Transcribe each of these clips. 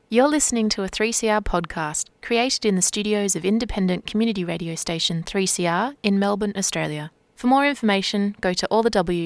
You're listening to a 3CR podcast created in the studios of independent community radio station 3CR in Melbourne, Australia. For more information, go to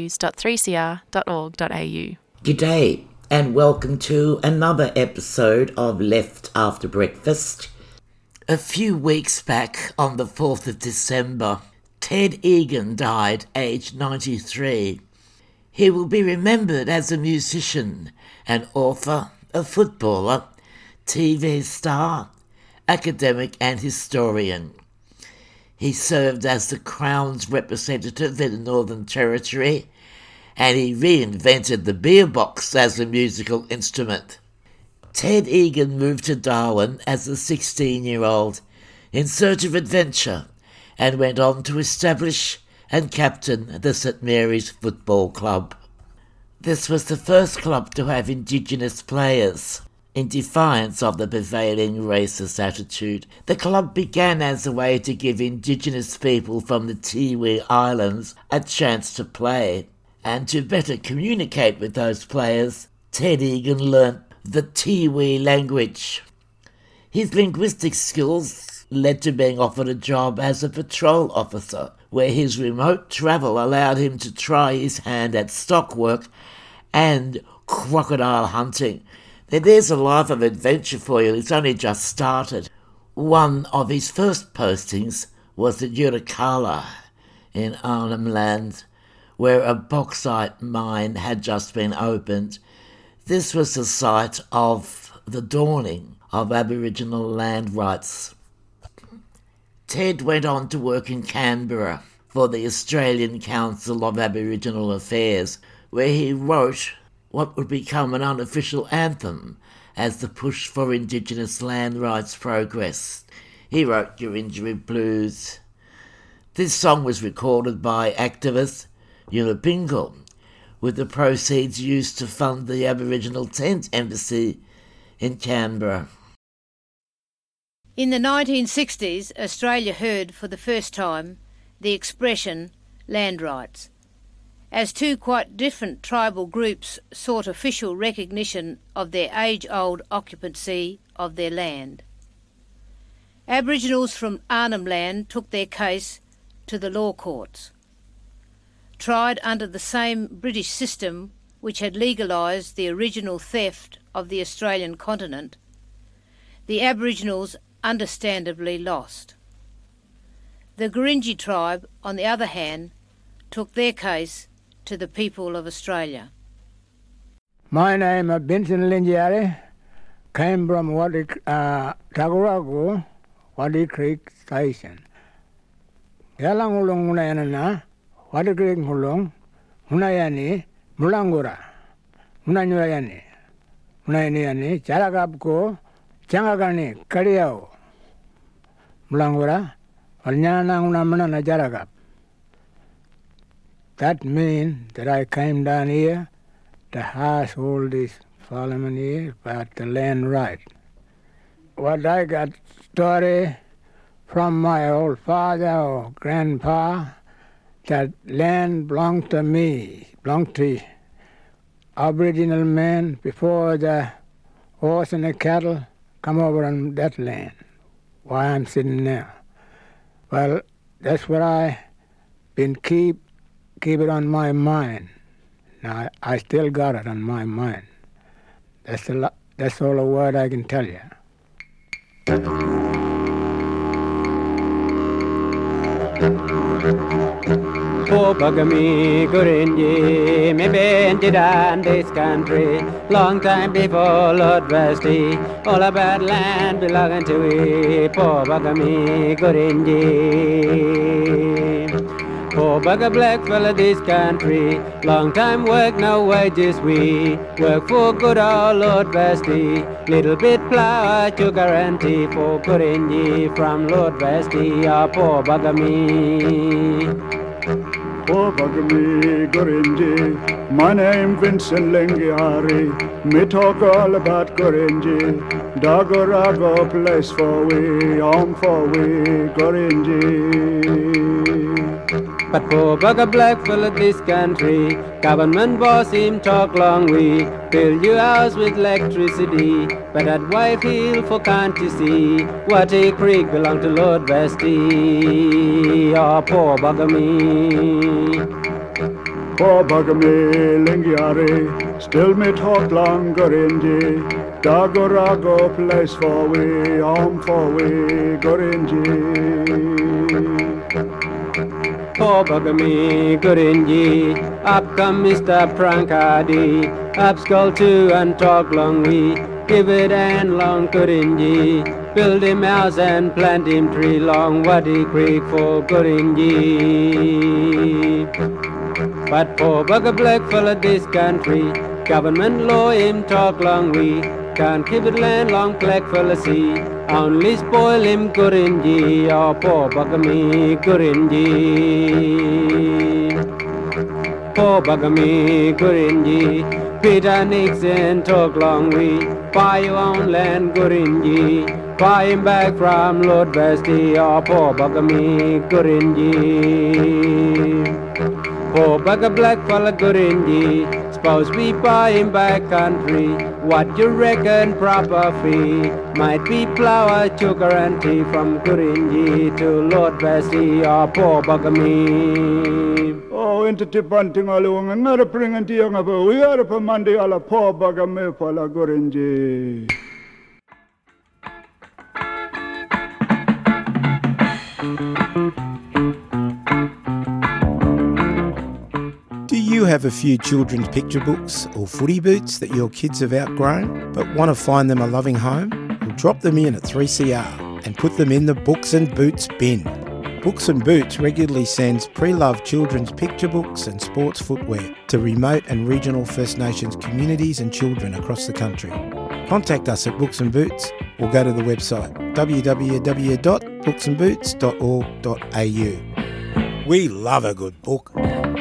allthews.3cr.org.au. G'day and welcome to another episode of Left After Breakfast. A few weeks back, on the 4th of December, Ted Egan died, aged 93. He will be remembered as a musician, an author, a footballer, TV star, academic and historian. He served as the Crown's representative in the Northern Territory, and he reinvented the beer box as a musical instrument. Ted Egan moved to Darwin as a 16-year-old in search of adventure and went on to establish and captain the St Mary's Football Club. This was the first club to have Indigenous players. In defiance of the prevailing racist attitude, the club began as a way to give Indigenous people from the Tiwi Islands a chance to play. And to better communicate with those players, Ted Egan learnt the Tiwi language. His linguistic skills led to being offered a job as a patrol officer, where his remote travel allowed him to try his hand at stock work and crocodile hunting. There's a life of adventure for you. It's only just started. One of his first postings was at Yirrkala in Arnhem Land, where a bauxite mine had just been opened. This was the site of the dawning of Aboriginal land rights. Ted went on to work in Canberra for the Australian Council of Aboriginal Affairs, where he wrote what would become an unofficial anthem as the push for Indigenous land rights progressed. He wrote Gurindjeri Blues. This song was recorded by activist Yunupingu, with the proceeds used to fund the Aboriginal Tent Embassy in Canberra. In the 1960s, Australia heard for the first time the expression land rights, as two quite different tribal groups sought official recognition of their age-old occupancy of their land. Aboriginals from Arnhem Land took their case to the law courts. Tried under the same British system which had legalised the original theft of the Australian continent, the Aboriginals understandably lost. The Gurindji tribe, on the other hand, took their case to the people of Australia. My name is Vincent Lingiari, came from Taguragu, Waddy Creek Station. Yalang ulung unayana, Waddy Creek hulung, unayani, mulangura, unanyurayani, unayani, Charagabko, Changagani, Kariao, mulangura, Walnyana unamana Jaragab. That means that I came down here to ask all this Solomon here about the land right. What I got story from my old father or grandpa, that land belonged to me, belonged to Aboriginal men before the horse and the cattle come over on that land, why I'm sitting now. Well, that's what I been keep it on my mind. Now, I still got it on my mind. That's all the word I can tell you. Oh, Bugamy, Gurindji, me been down this country long time before Lord Rusty. All about land belonging to we. Poor Bugamy, Gurindji. Poor bugger black fella this country, long time work, no wages we. Work for good old Lord Rusty, little bit flour to guarantee for Gurindji from Lord Rusty. Ah, poor bugger me. Poor bugger me, Gurindji. My name Vincent Lingiari. Me talk all about Gurindji. Dagorago place for we, home for we, Gurindji. But poor bugger black fella this country, government boss him talk long way, fill your house with electricity, but at Whitehill for can't you see, what a creek belong to Lord Vestey. Oh, poor bugger me. Poor bugger me, Lingiari, still me talk longer Inji. Dagorago place for we, home for we, Gorinji. Poor bugger me, Gorinji, up come Mr. Prankadi, up skull too and talk long we, give it and long Gorinji, build him house and plant him tree long Waddy Creek for Gorinji. But poor bugger black fella this country, government law him talk long we, can't keep it land long black fella see, only spoil him Gorinji. Oh, poor bugger me, Gorinji. Poor bugger me, Gorinji. Peter Nixon talk long we, buy your own land Gorinji, buy him back from Lord Vestey. Oh, poor bugger me, Gorinji. Poor bugger black fella Gorinji, suppose we buy him back country, what you reckon proper fee? Might be flour, sugar and tea from Gorinji to Lord Vestey. Oh, poor bugger me. Oh, into Tipanting along and not a pring and young of a we are a Monday all a poor bugger me for la Gorinji. Do you have a few children's picture books or footy boots that your kids have outgrown but want to find them a loving home? Well, drop them in at 3CR and put them in the Books and Boots bin. Books and Boots regularly sends pre-loved children's picture books and sports footwear to remote and regional First Nations communities and children across the country. Contact us at Books and Boots or go to the website www.booksandboots.org.au. We love a good book.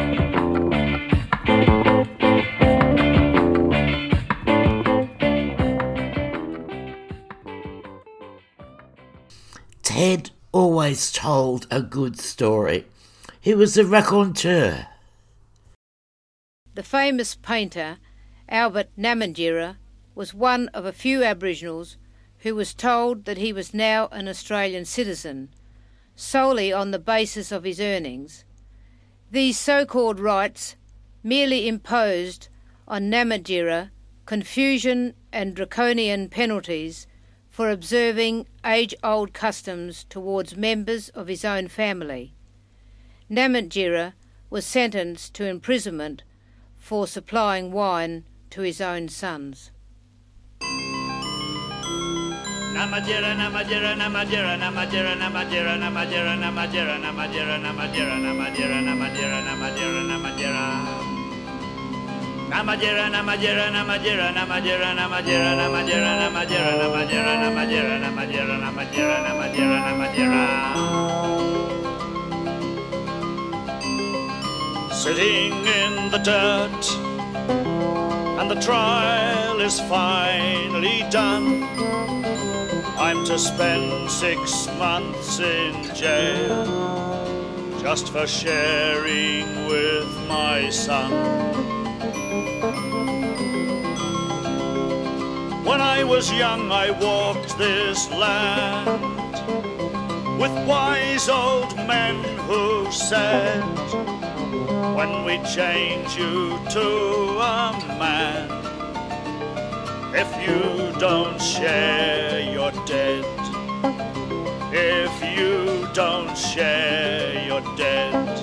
Ted always told a good story. He was a raconteur. The famous painter Albert Namatjira was one of a few Aboriginals who was told that he was now an Australian citizen, solely on the basis of his earnings. These so-called rights merely imposed on Namatjira confusion and draconian penalties for observing age-old customs towards members of his own family. Namatjira was sentenced to imprisonment for supplying wine to his own sons. Namatjira, Namatjira, Namatjira, Namatjira, Namatjira, Namatjira, Namatjira, Namatjira, Namatjira, Namatjira, Namatjira, Namatjira, Namatjira. Namatjira, Namatjira, Namatjira, Namatjira, Namatjira, Namatjira, Namatjira, Namatjira, Namatjira, Namatjira, Namatjira, Namatjira, Namatjira. Sitting in the dirt, and the trial is finally done. I'm to spend 6 months in jail just for sharing with my son. When I was young, I walked this land with wise old men who said, when we change you to a man, if you don't share, you're dead. If you don't share, you're dead.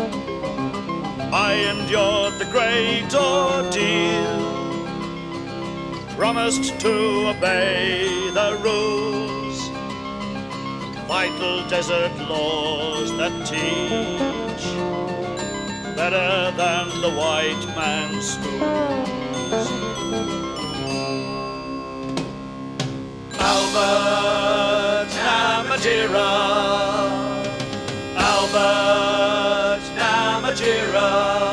I endured the great ordeal, promised to obey the rules, vital desert laws that teach better than the white man's schools. Albert Namatjira, Albert Namatjira,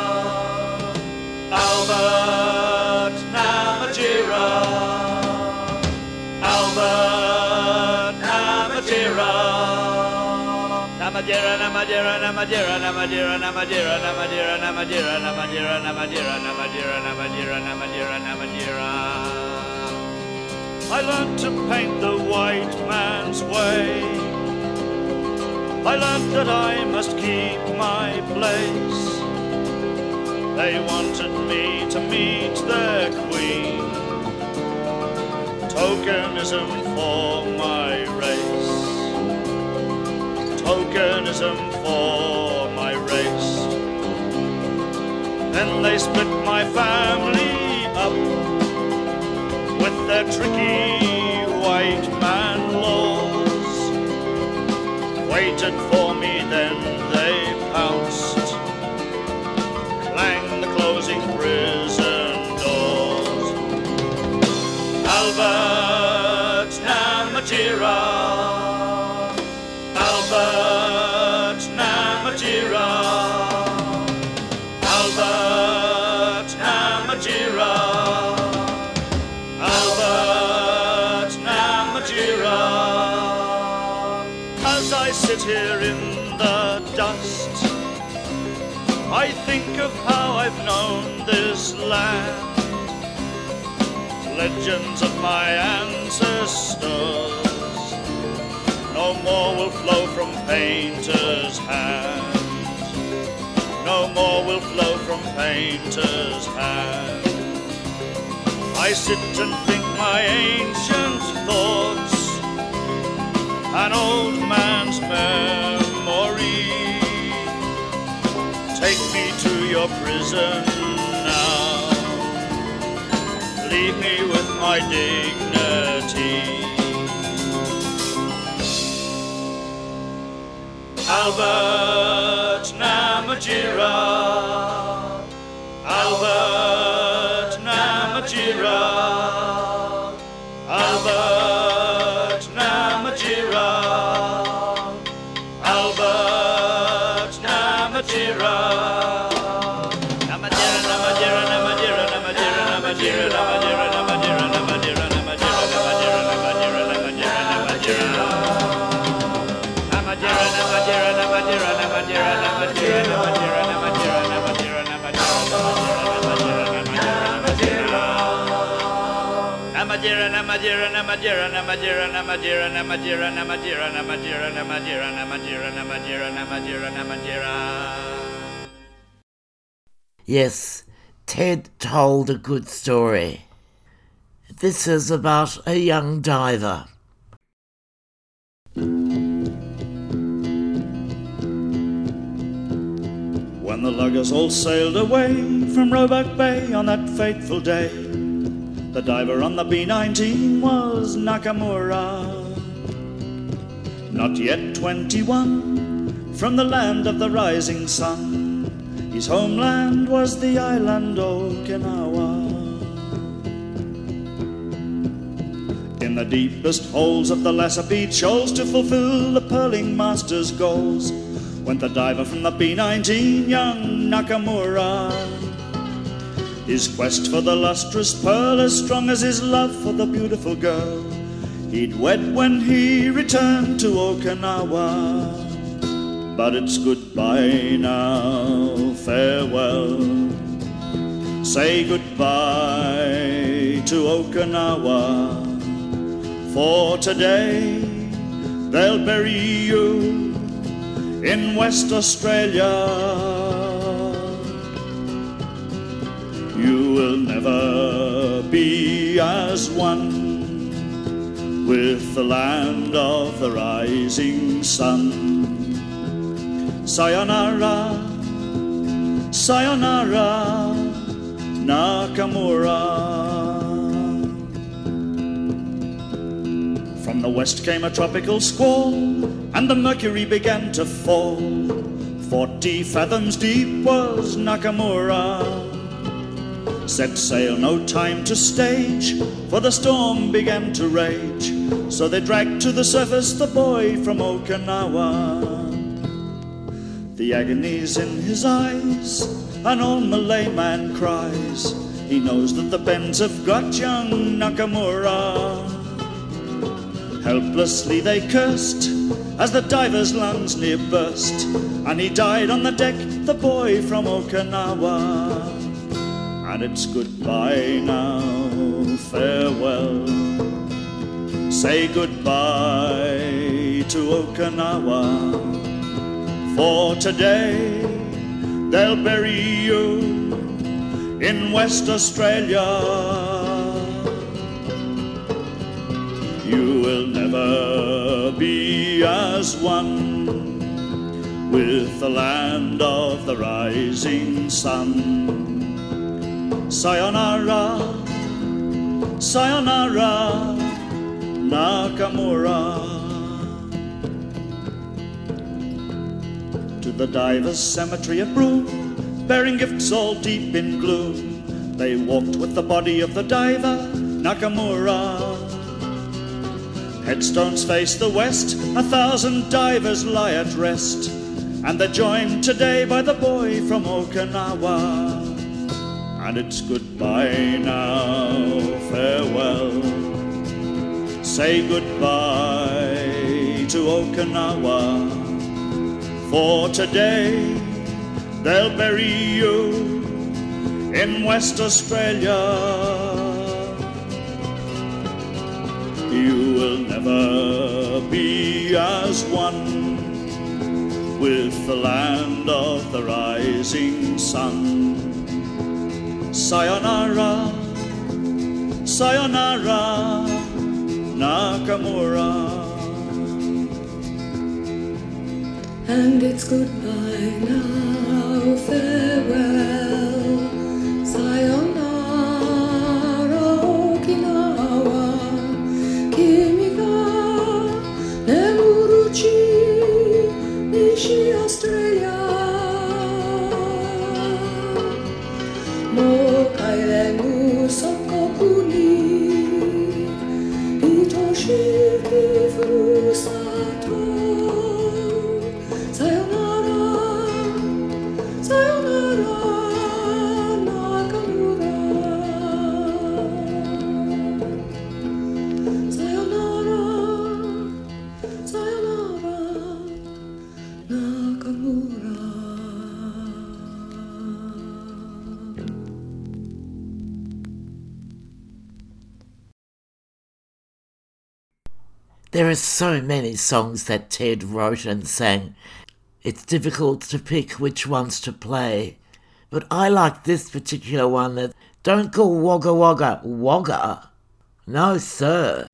Albert Namatjira, Albert Namatjira, I learned to paint the white man's way. I learned that I must keep my place. They wanted me to meet their queen. Tokenism for my race. Tokenism for my race. Then they split my family up with their tricky white man laws. Waited for me, then they pounced. Clanged the closing prison doors. Albert Namatjira, Albert Namatjira, Albert Namatjira, Albert Namatjira. As I sit here in the dust, I think of how I've known this land. Legends of my ancestors no more will flow from painters' hands. No more will flow from painters' hands. I sit and think my ancient thoughts, an old man's memory. Take me to your prison now. Leave me with my dignity. Albert Namatjira, Albert Namatjira, Albert Namatjira, Albert Namatjira. Yes, Ted told a good story. This is about a young diver. When the luggers all sailed away from Roebuck Bay on that fateful day, the diver on the B-19 was Nakamura. Not yet 21, from the land of the rising sun, his homeland was the island Okinawa. In the deepest holes of the Lassapede shoals to fulfill the pearling master's goals went the diver from the B-19, young Nakamura. His quest for the lustrous pearl as strong as his love for the beautiful girl he'd wed when he returned to Okinawa. But it's goodbye now, farewell. Say goodbye to Okinawa, for today they'll bury you in West Australia. You will never be as one with the land of the rising sun. Sayonara, sayonara, Nakamura. From the west came a tropical squall, and the mercury began to fall. 40 fathoms deep was Nakamura. Set sail, no time to stage, for the storm began to rage. So they dragged to the surface the boy from Okinawa. The agony's in his eyes, an old Malay man cries. He knows that the bends have got young Nakamura. Helplessly they cursed as the diver's lungs near burst, and he died on the deck, the boy from Okinawa. And it's goodbye now, farewell. Say goodbye to Okinawa, for today they'll bury you in West Australia. You will never be as one with the land of the rising sun. Sayonara, sayonara, Nakamura. To the divers' cemetery at Broome, bearing gifts all deep in gloom, they walked with the body of the diver, Nakamura. Headstones face the west, 1,000 divers lie at rest, and they're joined today by the boy from Okinawa. And it's goodbye now, farewell. Say goodbye to Okinawa, for today they'll bury you in West Australia. You will never be as one with the land of the rising sun. Sayonara, sayonara, Nakamura. And it's goodbye now, farewell. Sayonara, Okinawa. Kimi ga nemuruchi Nishi Australia. Mo kairenu sokoku ni itoshiki furusato. Sayonara, sayonara, Nakamura. Sayonara, sayonara, Nakamura. There are so many songs that Ted wrote and sang. It's difficult to pick which ones to play. But I like this particular one that don't call Wagga Wagga Wagga. No, sir.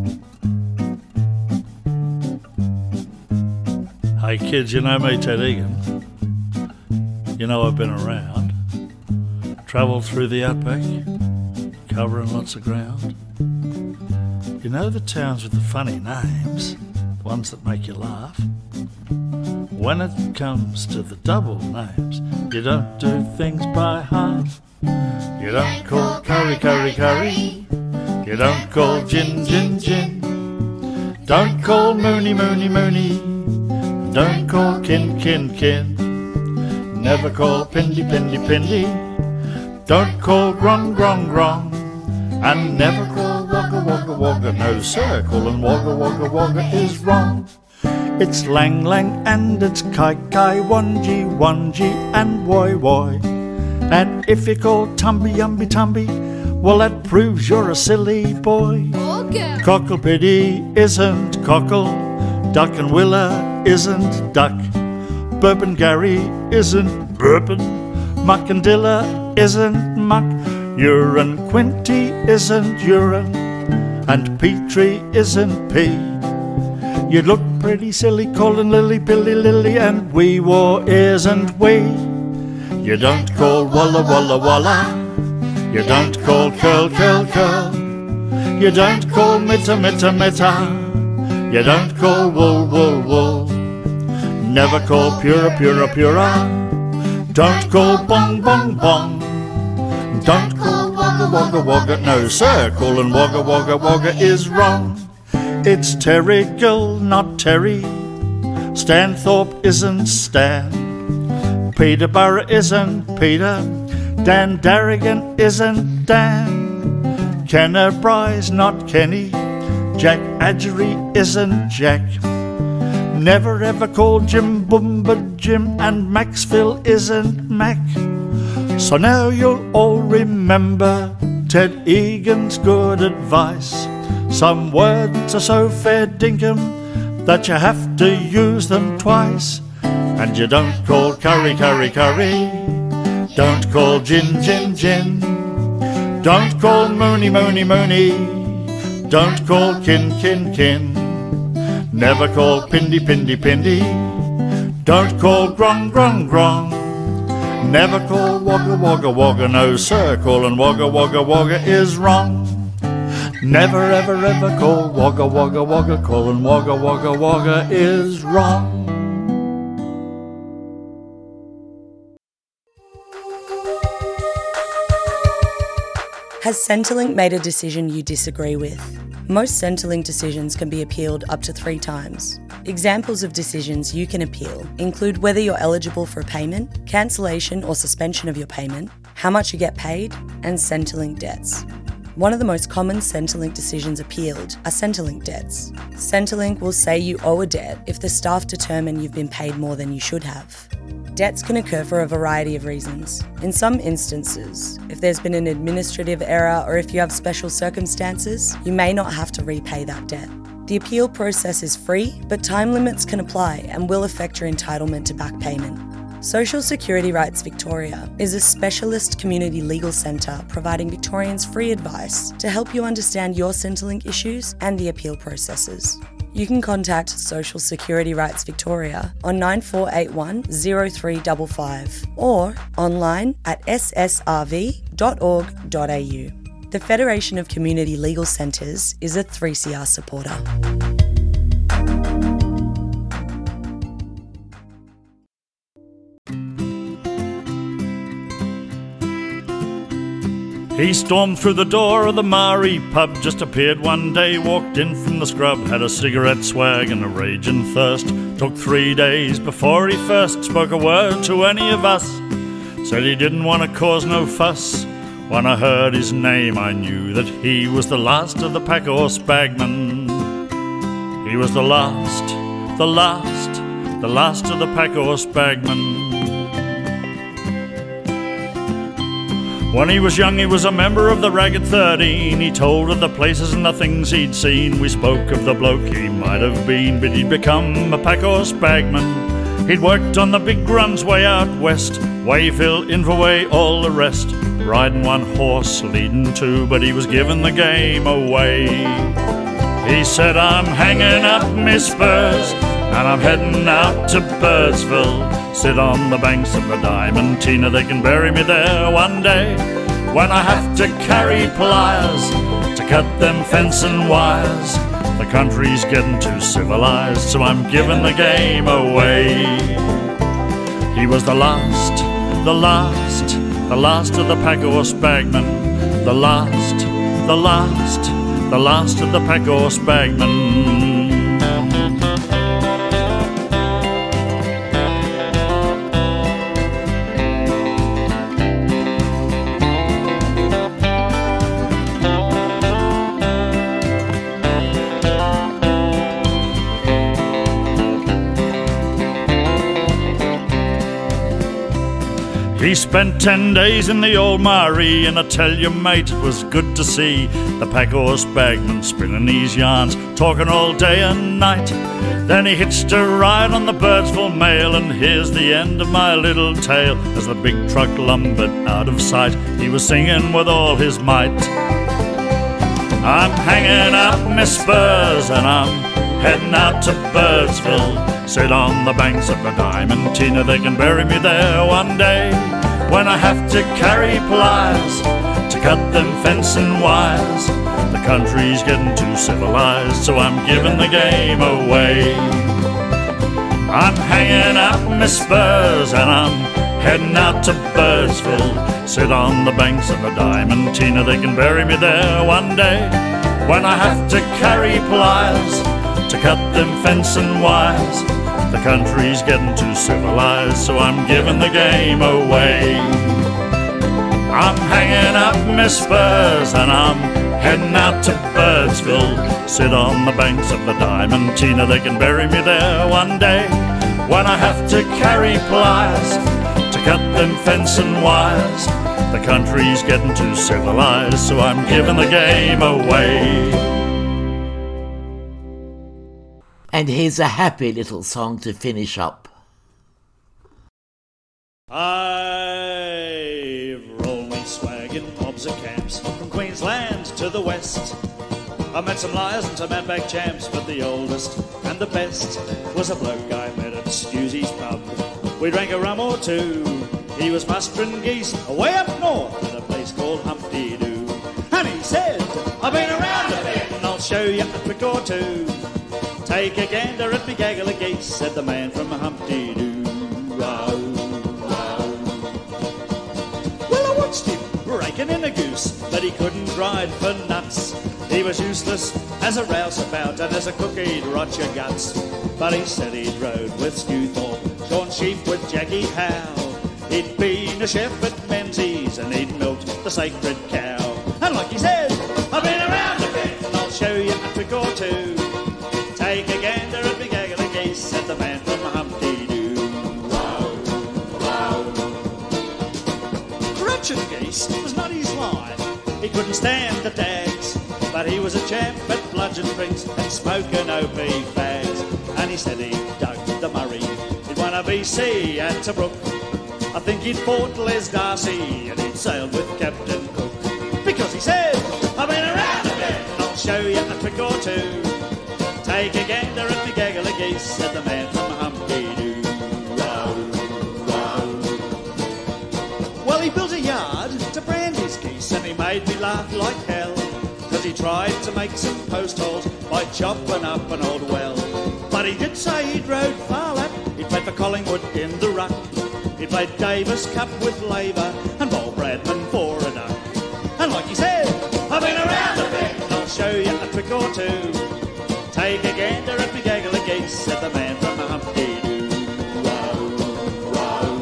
Hey kids, you know me, Ted Egan. You know I've been around, travelled through the outback, covering lots of ground. You know the towns with the funny names, the ones that make you laugh? When it comes to the double names, you don't do things by half. You don't call curry, curry, curry. You don't call gin, gin, gin. Don't call moony, moony, moony. Don't call kin, kin, kin. Never call pindy, pindy, pindy. Don't call grong, grong, grong. And never call wagga, wagga, wagga. No sir, calling wagga, wagga, wagga is wrong. It's lang, lang, and it's kai, kai, wanji, wanji, and woi, woi. And if you call tumby, umby, tumby, well that proves you're a silly boy. Okay. Cockle-piddy isn't cockle. Duck and Willa isn't duck. Burpin' Gary isn't burpin'. Muck and Dilla isn't muck. Urine Quinty isn't urine. And Petrie isn't pea. You'd look pretty silly calling Lily Pilly Lily, and wee war isn't wee. You don't call Walla Walla Walla. You don't call curl curl curl. You don't call mitta mitta mitta. You don't call wool wool wool. Never call pura pura pura. Don't call bong bong bong. Don't call wagga wagga wagga. No sir, calling wagga wagga wagga is wrong. It's Terrigal, not Terry. Stanthorpe isn't Stan. Peterborough isn't Peter. Dan Darrigan isn't Dan. Kennerbry's not Kenny. Jack Adgery isn't Jack. Never ever call Jim Bumba Jim, and Maxville isn't Mac. So now you'll all remember Ted Egan's good advice. Some words are so fair dinkum that you have to use them twice. And you don't call curry, curry, curry. Don't call gin, gin, gin. Don't call moony, moony, moony. Don't call kin, kin, kin. Never call pindy, pindy, pindy. Don't call grong, grong, grong. Never call wagga, wagga, wagga. No, sir, calling wagga, wagga, wagga is wrong. Never, ever, ever call wagga, wagga, wagga. Calling wagga, wagga, wagga is wrong. Has Centrelink made a decision you disagree with? Most Centrelink decisions can be appealed up to 3 times. Examples of decisions you can appeal include whether you're eligible for a payment, cancellation or suspension of your payment, how much you get paid, and Centrelink debts. One of the most common Centrelink decisions appealed are Centrelink debts. Centrelink will say you owe a debt if the staff determine you've been paid more than you should have. Debts can occur for a variety of reasons. In some instances, if there's been an administrative error or if you have special circumstances, you may not have to repay that debt. The appeal process is free, but time limits can apply and will affect your entitlement to back payment. Social Security Rights Victoria is a specialist community legal centre providing Victorians free advice to help you understand your Centrelink issues and the appeal processes. You can contact Social Security Rights Victoria on 9481 0355 or online at ssrv.org.au. The Federation of Community Legal Centres is a 3CR supporter. He stormed through the door of the Maori pub, just appeared one day, walked in from the scrub, had a cigarette swag and a raging thirst. Took 3 days before he first spoke a word to any of us. Said he didn't want to cause no fuss. When I heard his name I knew that he was the last of the pack horse bagmen. He was the last of the pack horse bagmen. When he was young he was a member of the Ragged 13. He told of the places and the things he'd seen. We spoke of the bloke he might have been, but he'd become a pack horse bagman. He'd worked on the big runs way out west, Wayville, Inverway, all the rest. Riding one horse, leading two, but he was giving the game away. He said, I'm hanging up my spurs and I'm heading out to Birdsville. Sit on the banks of the Diamantina, they can bury me there one day. When I have to carry pliers to cut them fencing wires, the country's getting too civilized, so I'm giving the game away. He was the last of the pack horse bagmen. The last of the pack horse bagmen. He spent 10 days in the old Maori, and I tell you, mate, it was good to see the pack horse bagman spinning these yarns, talking all day and night. Then he hitched a ride on the Birdsville Mail, and here's the end of my little tale. As the big truck lumbered out of sight, he was singing with all his might. I'm hanging up my spurs and I'm heading out to Birdsville. Sit on the banks of the Diamantina, they can bury me there one day. When I have to carry pliers to cut them fencing wires, the country's getting too civilized, so I'm giving the game away. I'm hanging up my spurs and I'm heading out to Birdsville. Sit on the banks of the Diamantina, they can bury me there one day. When I have to carry pliers to cut them fencing wires, the country's getting too civilized, so I'm giving the game away. I'm hanging up my spurs and I'm Heading out to Birdsville, sit on the banks of the Diamantina. They can bury me there one day when I have to carry pliers to cut them fencing wires. The country's getting too civilized, so I'm giving the game away. And here's a happy little song to finish up. I've rolled me swag in pubs and camps from Queensland to the west. I met some liars and some outback champs, but the oldest and the best was a bloke I met at Scusi's pub. We drank a rum or two. He was mustering geese away up north at a place called Humpty Doo. And he said, I've been around a bit and I'll show you a trick or two. Take a gander at me gaggle of geese, said the man from Humpty Doo. Wow, wow. Well, I watched him raking in a goose, but he couldn't ride for nuts. He was useless as a rouseabout, and as a cook he'd rot your guts. But he said he'd rode with Stu Thorpe, shorn sheep with Jackie Howe. He'd been a chef at Menzies, and he'd milked the sacred cow. And like he said, I've been around a bit, and I'll show you a trick or two. Take a gander at me gaggle of geese, said the man from Humpty Doo. Wow, wow. Crutchin geese was not his line. He couldn't stand the tags, but he was a champ at bludgeon drinks and smoking OP fags. And he said he dug the Murray. He'd won a BC at Tobruk. I think he'd fought Les Darcy and he'd sailed with Captain Cook. Because he said, I've been around a bit and I'll show you a trick or two. Take a gander at me gaggle of geese, said the man from Humpty Doo. Wow, wow. Well, he built a yard to brand his geese and he made me laugh like hell, cause he tried to make some post holes by chopping up an old well. But he did say he'd rode Farlap, he played for Collingwood in the ruck. He played Davis Cup with Labour and bowled Bradman for a duck. And like he said, I've been around a bit and I'll show you a trick or two. Take a gander at me gaggle of geese, said the man from Humpty Doo. Wow, wow.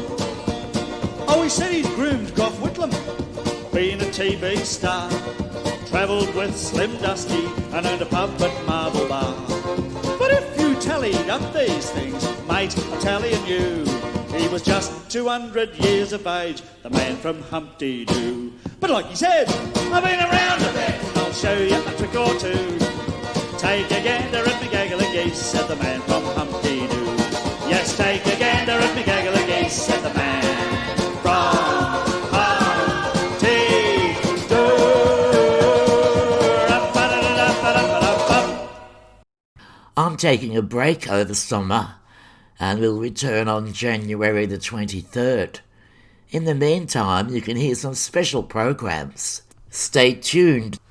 Oh, he said he'd groomed Gough Whitlam, been a TV star, travelled with Slim Dusty and owned a pub at Marble Bar. But if you tallied up these things, mate, I'm tallying you, he was just 200 years of age, the man from Humpty Doo. But like he said, I've been around a bit and I'll show you a trick or two. Take a gander at me gaggle of geese, said the man from Humpty Doo. Yes, take a gander at me gaggle of geese, said the man from Humpty Doo. I'm taking a break over summer and we'll return on January the 23rd. In the meantime, you can hear some special programs. Stay tuned.